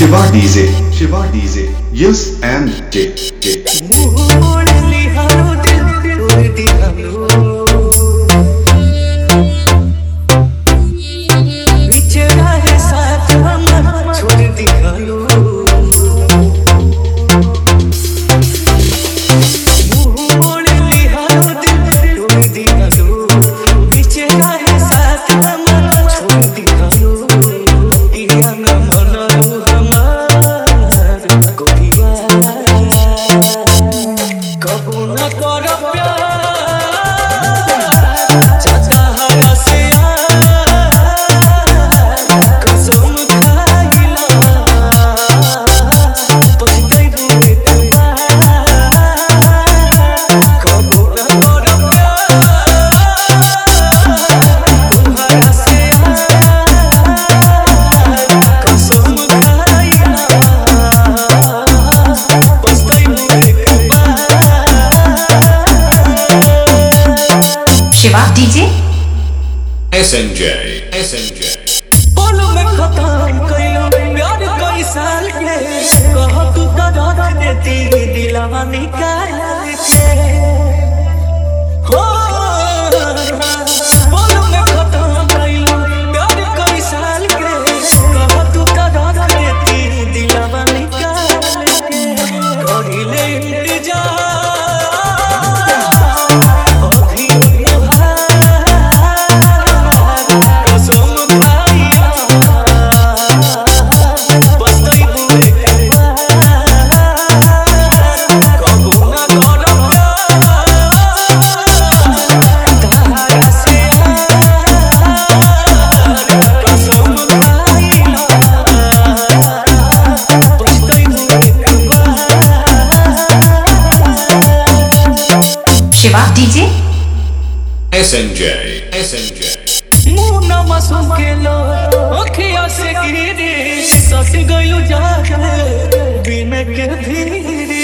Shiva DJ, yes and J. Shiva DJ SNJ बोलो मैं खत्म कइलो प्यार कई साल के कह तू तो रख देती दिलवा निकाल के हो बोलो मैं खत्म कइलो प्यार कई साल के कह तू तो रख देती दिलवा निकाल के करिले इंतजार Shiva DJ SNJ मुना मासूम के लो अखियाँ से गिरे सस गयो जाके बिन के धीरे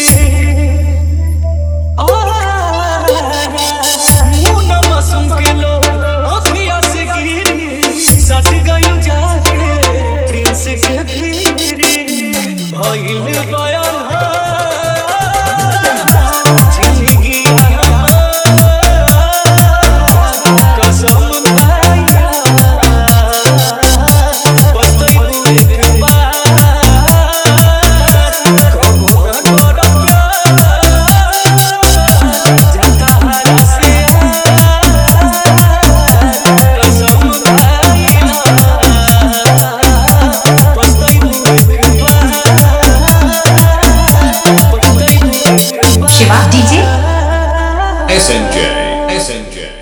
मुना मासूम के लो अखियाँ से गिरे सस गयो जाके बिन के धीरे भइल बयान Shiva DJ SNJ